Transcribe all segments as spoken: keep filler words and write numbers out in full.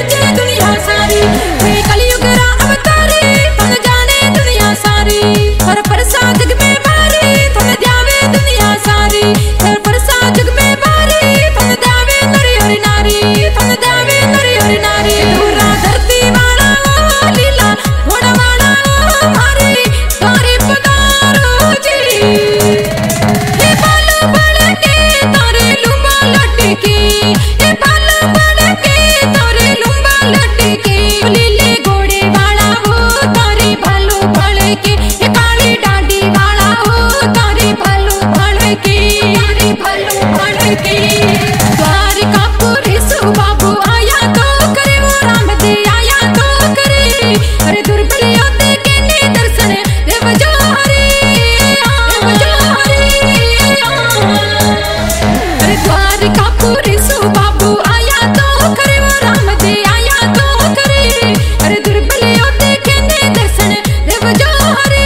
पूजे दुनिया सारी। वे कलयुग रा अवतारी थन जाने दुनिया सारी। हर प्रसाद जग में बारी थन जावे दुनिया सारी। हर प्रसाद जग में बारी थन जावे नरी और नारी। थन जावे नरी और नारी। दूरा धरती वाला ओ लीला घोड़ा वाला ओ मारी तारी पधारो जी। ये बाल बड़ के तारे लुम्बा लटके। ये बाल बड़ के तारे लुम्बा लटके। लीले घोड़े वाला हो तारे भालू भड़ के। ये काली डांडी वाला हो तारे भालू भड़ के। तारे भालू भड़ के। द्वारकापुरी बाबू आया तो करे वो राम दे आया तो करे। अरे दुर्बल योद्धे के ने दर्शन देव जो हरे देव जो हरे। अरे द्वारकापुरी बाबू आया तो करे वो राम दे आया तो करे। अरे दुर्बल योद्धे के ने दर्शन देव जो हरे।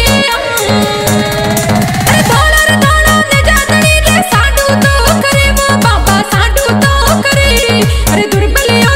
अरे धोला रे धोला ने जादड़ी रे साडू तो करे वो बाबा साडू तो करे। अरे दुर्बल